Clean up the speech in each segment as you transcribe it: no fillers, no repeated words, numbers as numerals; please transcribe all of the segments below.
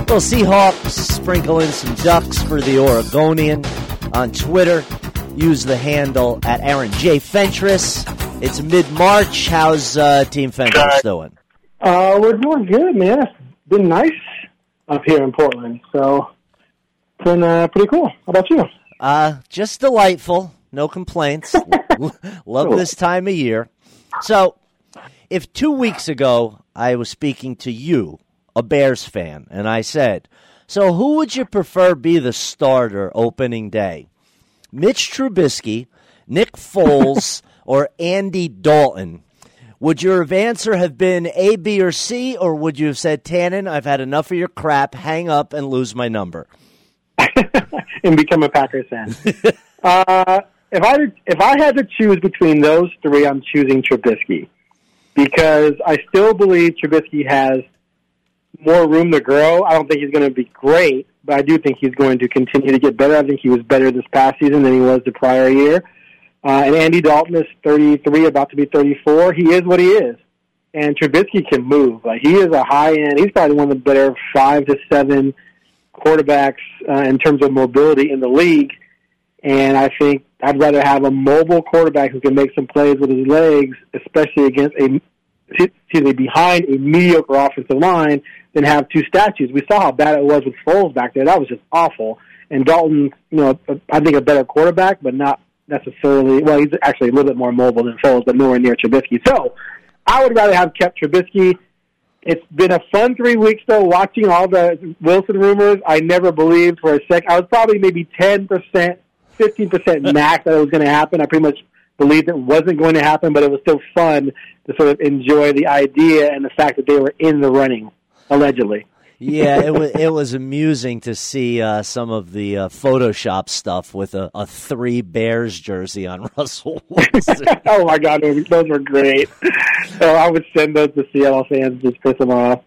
Well, Seahawks sprinkle in some ducks for the Oregonian on Twitter. Use the handle at Aaron J. Fentress. It's mid-March. How's Team Fentress doing? We're doing good, man. It's been nice up here in Portland, so it's been pretty cool. How about you? Just delightful. No complaints. Love this time of year. So, if 2 weeks ago I was speaking to you, a Bears fan, and I said, so who would you prefer be the starter opening day? Mitch Trubisky, Nick Foles, or Andy Dalton? Would your answer have been A, B, or C, or would you have said, Tannen, I've had enough of your crap, hang up and lose my number? And become a Packers fan. If I had to choose between those three, I'm choosing Trubisky. Because I still believe Trubisky has more room to grow. I don't think he's going to be great, but I do think he's going to continue to get better. I think he was better this past season than he was the prior year. And Andy Dalton is 33, about to be 34. He is what he is. And Trubisky can move. He is a high-end. He's probably one of the better 5 to 7 quarterbacks in terms of mobility in the league. And I think I'd rather have a mobile quarterback who can make some plays with his legs, especially against behind a mediocre offensive line, than have two statues. We saw how bad it was with Foles back there. That was just awful. And Dalton, I think a better quarterback, but not necessarily. Well, he's actually a little bit more mobile than Foles, but nowhere near Trubisky. So I would rather have kept Trubisky. It's been a fun 3 weeks, though, watching all the Wilson rumors. I never believed for a second. I was probably maybe 10%, 15% max that it was going to happen. I pretty much believed it wasn't going to happen, but it was still fun to sort of enjoy the idea and the fact that they were in the running, allegedly. Yeah, it was amusing to see some of the Photoshop stuff with a 3 Bears jersey on Russell Wilson. Oh, my God, those were great. So I would send those to Seattle fans, just piss them off.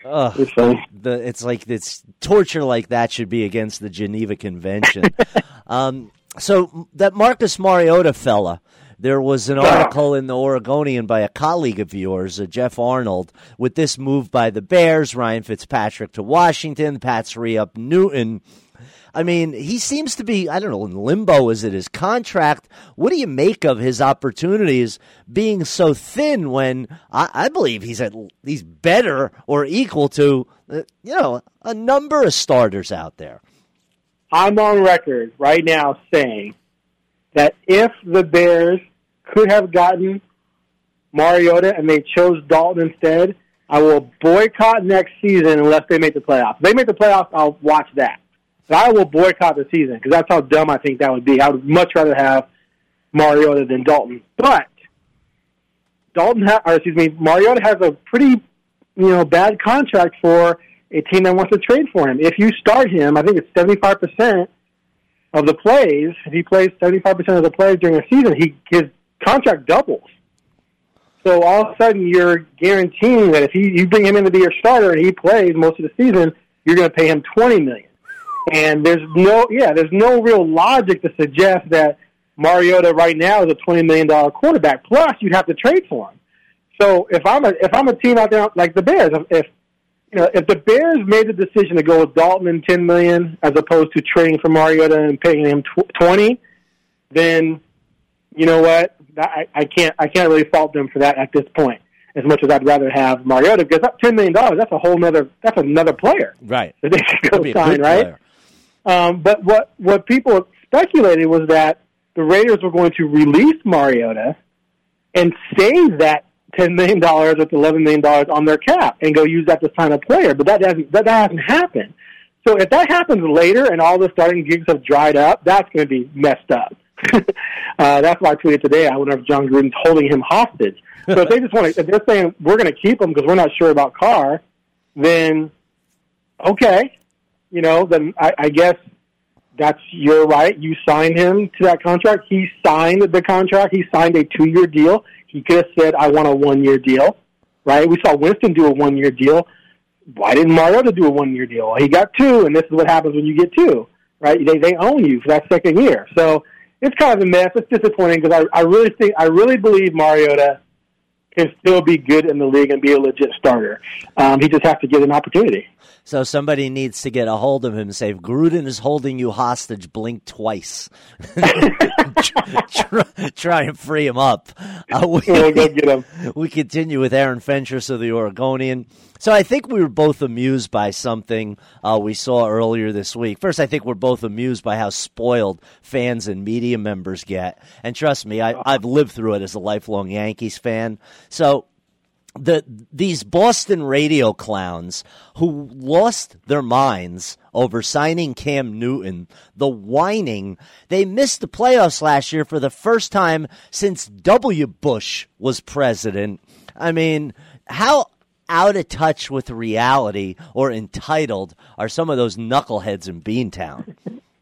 It's torture like that should be against the Geneva Convention. So that Marcus Mariota fella, there was an article in the Oregonian by a colleague of yours, Jeff Arnold, with this move by the Bears, Ryan Fitzpatrick to Washington, Pats re-up Newton. I mean, he seems to be, I don't know, in limbo. Is it his contract? What do you make of his opportunities being so thin when I believe he's better or equal to, a number of starters out there? I'm on record right now saying that if the Bears could have gotten Mariota and they chose Dalton instead, I will boycott next season unless they make the playoffs. If they make the playoffs, I'll watch that. But I will boycott the season because that's how dumb I think that would be. I would much rather have Mariota than Dalton. But Mariota has a pretty, bad contract for a team that wants to trade for him. If you start him, I think it's 75% of the plays. If he plays 75% of the plays during a season, his contract doubles. So all of a sudden, you're guaranteeing that if you bring him in to be your starter and he plays most of the season, you're going to pay him $20 million. And there's no real logic to suggest that Mariota right now is a $20 million quarterback. Plus, you'd have to trade for him. So if I'm a team out there like the Bears, if the Bears made the decision to go with Dalton and $10 million as opposed to trading for Mariota and paying him $20, then you know what? I can't really fault them for that at this point. As much as I'd rather have Mariota, because that $10 million, that's another player, right? That they should go sign, right? But what people speculated was that the Raiders were going to release Mariota and save that $10 million with $11 million on their cap and go use that to sign a player. But that hasn't happened. So if that happens later and all the starting gigs have dried up, that's going to be messed up. That's why I tweeted today. I wonder if John Gruden's holding him hostage. So if they're saying we're going to keep him because we're not sure about Carr, then okay, then I guess that's your right. You signed him to that contract. He signed the contract. He signed a 2-year deal. He could have said, I want a 1-year deal, right? We saw Winston do a 1-year deal. Why didn't Mariota do a 1-year deal? Well, he got 2, and this is what happens when you get 2, right? They own you for that second year. So it's kind of a mess. It's disappointing because I really believe Mariota can still be good in the league and be a legit starter. He just has to get an opportunity. So somebody needs to get a hold of him and say, if Gruden is holding you hostage, blink twice. try and free him up. We'll go get him. We continue with Aaron Fentress of the Oregonian. So I think we were both amused by something we saw earlier this week. First, I think we're both amused by how spoiled fans and media members get. And trust me, I've lived through it as a lifelong Yankees fan. So these Boston radio clowns who lost their minds over signing Cam Newton, the whining, they missed the playoffs last year for the first time since W. Bush was president. I mean, how out of touch with reality or entitled are some of those knuckleheads in Beantown?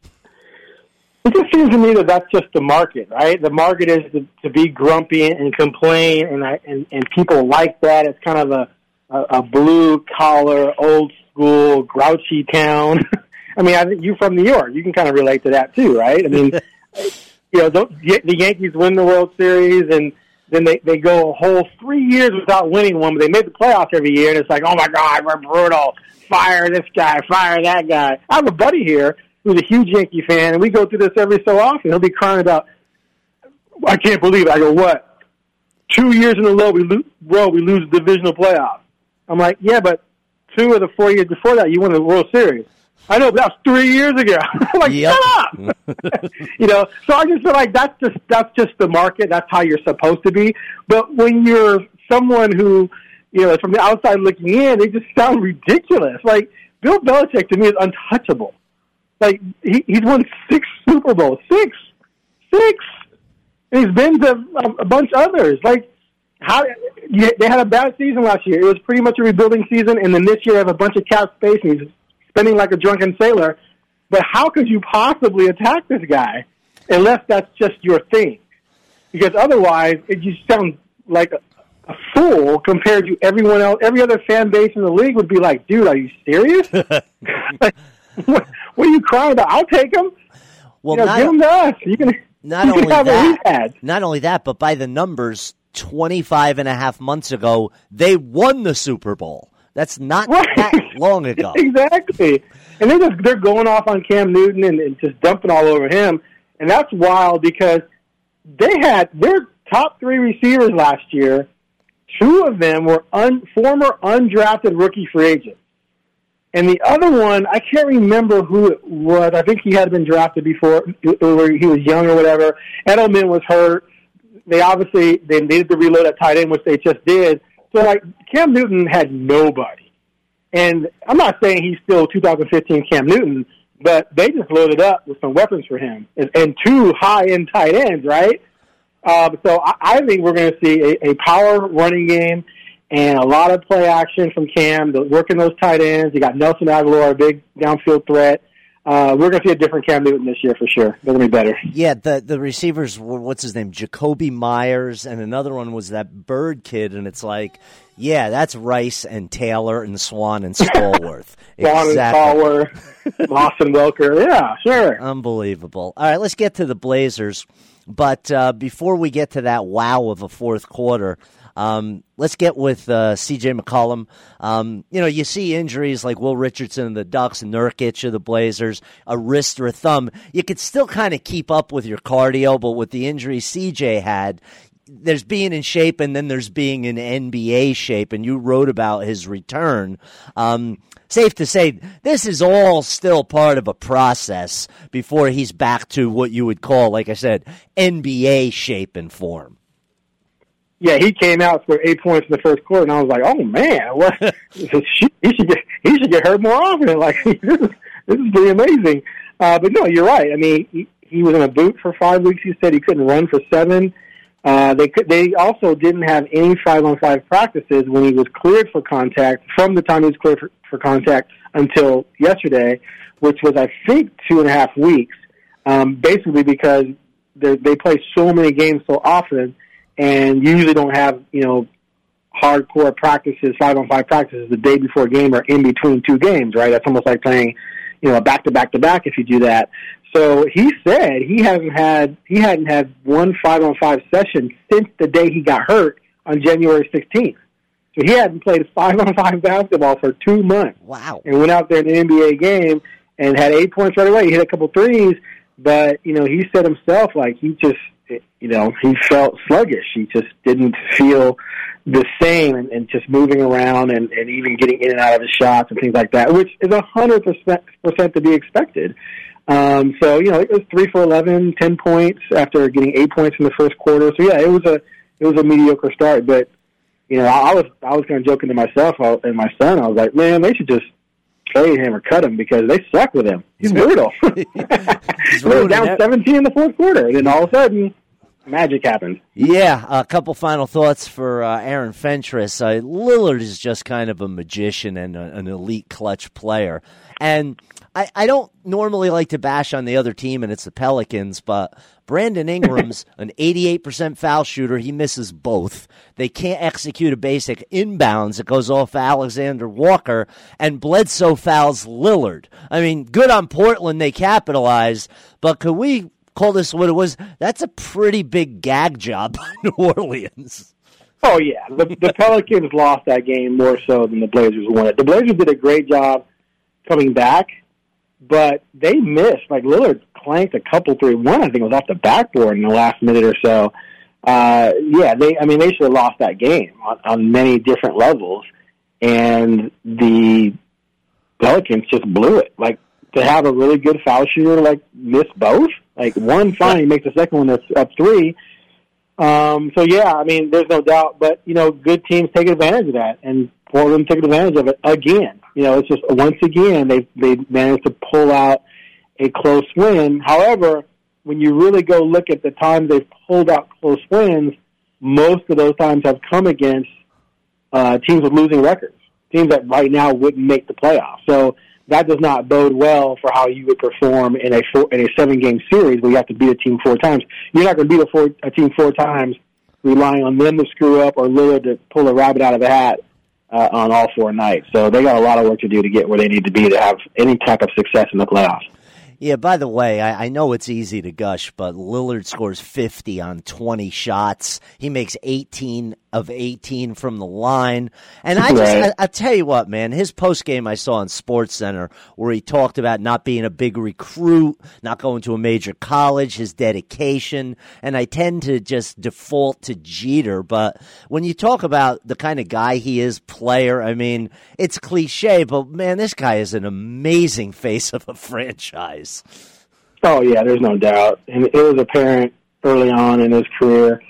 It just seems to me that that's just the market, right? The market is to be grumpy and complain, and people like that. It's kind of a blue-collar, old-school, grouchy town. I mean, I think you're from New York. You can kind of relate to that too, right? I mean, the Yankees win the World Series, and then they go a whole 3 years without winning one, but they make the playoffs every year, and it's like, oh, my God, we're brutal. Fire this guy, fire that guy. I have a buddy here who's a huge Yankee fan, and we go through this every so often. He'll be crying about, I can't believe it. I go, what? 2 years in a row we lose the divisional playoff. I'm like, yeah, but 2 of the 4 years before that, you won the World Series. I know, but that was 3 years ago. I'm like, yep. Shut up! So I just feel like that's just the market. That's how you're supposed to be. But when you're someone who, from the outside looking in, they just sound ridiculous. Like, Bill Belichick, to me, is untouchable. Like, he's won 6 Super Bowls. 6! And he's been to a bunch of others. Like, they had a bad season last year. It was pretty much a rebuilding season, and then this year they have a bunch of cap space, and he's spending like a drunken sailor. But how could you possibly attack this guy unless that's just your thing? Because otherwise, it just sounds like a fool compared to everyone else. Every other fan base in the league would be like, dude, are you serious? Like, what are you crying about? I'll take him. Well, give him to us. You can have what he had. Not only that, but by the numbers, 25 and a half months ago, they won the Super Bowl. That's not that long ago. Exactly. And they're going off on Cam Newton and just dumping all over him. And that's wild because they had their top 3 receivers last year. 2 of them were former undrafted rookie free agents. And the other one, I can't remember who it was. I think he had been drafted before, or he was young or whatever. Edelman was hurt. They needed to reload at tight end, which they just did. So, like, Cam Newton had nobody. And I'm not saying he's still 2015 Cam Newton, but they just loaded up with some weapons for him. And 2 high-end tight ends, right? So I think we're going to see a power running game and a lot of play action from Cam, working those tight ends. You got Nelson Aguilar, a big downfield threat. We're going to see a different Cam Newton this year for sure. They're going to be better. Yeah, the receivers were, what's his name, Jacoby Myers, and another one was that Bird kid, and it's like, yeah, that's Rice and Taylor and Swan and Stallworth. Swan and Stallworth, Moss and Welker. Yeah, sure. Unbelievable. All right, let's get to the Blazers. But before we get to that wow of a fourth quarter, let's get with C.J. McCollum. You see injuries like Will Richardson of the Ducks, Nurkic of the Blazers, a wrist or a thumb. You could still kind of keep up with your cardio, but with the injury C.J. had, there's being in shape and then there's being in NBA shape, and you wrote about his return. Safe to say, this is all still part of a process before he's back to what you would call, like I said, NBA shape and form. Yeah, he came out for 8 points in the first quarter, and I was like, "Oh man, what? he should get hurt more often." Like this is pretty amazing. But no, you're right. I mean, he was in a boot for 5 weeks. He said he couldn't run for 7. They also didn't have any 5-on-5 practices when he was cleared for contact. From the time he was cleared for contact until yesterday, which was I think 2.5 weeks. Basically because they play so many games so often. And usually don't have, hardcore practices, 5-on-5 practices the day before a game or in between 2 games, right? That's almost like playing, a back-to-back-to-back if you do that. So he said he hadn't had one 5-on-5 session since the day he got hurt on January 16th. So he hadn't played 5-on-5 basketball for 2 months. Wow. And went out there in an NBA game and had 8 points right away. He hit a couple threes, but, he said himself, he just, he felt sluggish. He just didn't feel the same and just moving around and even getting in and out of his shots and things like that, which is 100% to be expected. So, it was 3 for 11, 10 points after getting 8 points in the first quarter. So, yeah, it was a mediocre start, but I was kind of joking to myself and my son. I was like, man, they should just trade him or cut him because they suck with him. He's brutal. They were down 17 in the fourth quarter, and then all of a sudden, magic happened. Yeah, a couple final thoughts for Aaron Fentress. Lillard is just kind of a magician and an elite clutch player. And I don't normally like to bash on the other team, and it's the Pelicans, but Brandon Ingram's an 88% foul shooter. He misses both. They can't execute a basic inbounds. It goes off Alexander Walker, and Bledsoe fouls Lillard. I mean, good on Portland. They capitalized, but could we call this what it was? That's a pretty big gag job by New Orleans. Oh, yeah. The Pelicans lost that game more so than the Blazers won it. The Blazers did a great job coming back, but they missed. Lillard clanked a couple 3-1, I think it was off the backboard in the last minute or so. They should have lost that game on many different levels, and the Pelicans just blew it. To have a really good foul shooter, miss both. One fine, he makes the second one that's up 3. There's no doubt, but, good teams take advantage of that, and Portland took advantage of it again. It's just, once again, they managed to pull out a close win. However, when you really go look at the times they've pulled out close wins, most of those times have come against teams with losing records, teams that right now wouldn't make the playoffs. So that does not bode well for how you would perform in a 7-game series where you have to beat a team 4 times. You're not going to beat a team 4 times relying on them to screw up or Lillard to pull a rabbit out of a hat on all 4 nights. So they got a lot of work to do to get where they need to be to have any type of success in the playoffs. Yeah, by the way, I know it's easy to gush, but Lillard scores 50 on 20 shots. He makes 18 of 18 from the line. And I tell you what, man, his postgame I saw on SportsCenter where he talked about not being a big recruit, not going to a major college, his dedication. And I tend to just default to Jeter. But when you talk about the kind of guy he is, player, I mean, it's cliche, but man, this guy is an amazing face of a franchise. Oh, yeah, there's no doubt. And it was apparent early on in his career.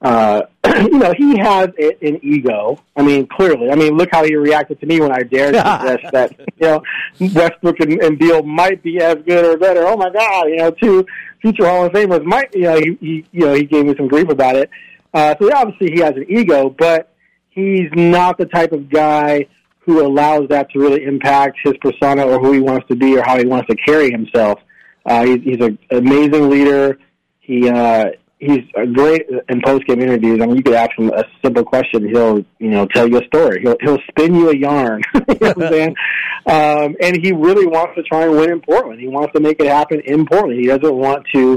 He has an ego. I mean, clearly. I mean, look how he reacted to me when I dared to suggest that, Westbrook and Beal might be as good or better. Oh, my God, 2 future Hall of Famers might, he gave me some grief about it. So obviously he has an ego, but he's not the type of guy who allows that to really impact his persona or who he wants to be or how he wants to carry himself. He's an amazing leader. He's great in post-game interviews. I mean, you could ask him a simple question. He'll, tell you a story. He'll spin you a yarn. You know what I'm saying? And he really wants to try and win in Portland. He wants to make it happen in Portland. He doesn't want to,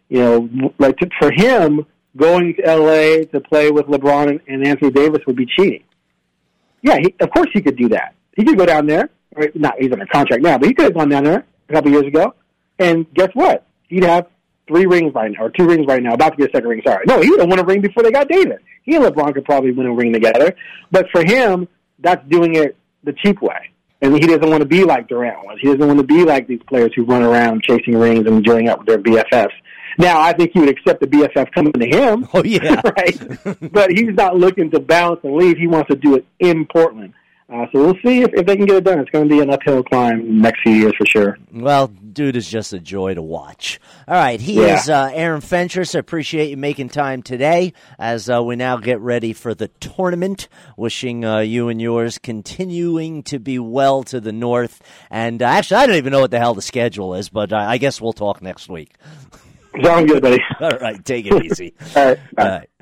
for him, going to L.A. to play with LeBron and Anthony Davis would be cheating. Yeah, of course he could do that. He could go down there. He's under contract now, but he could have gone down there a couple years ago. And guess what? He'd have 3 rings right now, or 2 rings right now, about to get a 2nd ring, sorry. No, he would have won a ring before they got Davis. He and LeBron could probably win a ring together. But for him, that's doing it the cheap way. And he doesn't want to be like Durant was. He doesn't want to be like these players who run around chasing rings and joining up with their BFFs. Now, I think he would accept the BFF coming to him. Oh, yeah. Right? But he's not looking to bounce and leave. He wants to do it in Portland. So we'll see if they can get it done. It's going to be an uphill climb in the next few years for sure. Well, dude is just a joy to watch. All right, he is Aaron Fentress. I appreciate you making time today as we now get ready for the tournament. Wishing you and yours continuing to be well to the north. And actually, I don't even know what the hell the schedule is, but I guess we'll talk next week. Sounds good, buddy. All right, take it easy. All right. All right.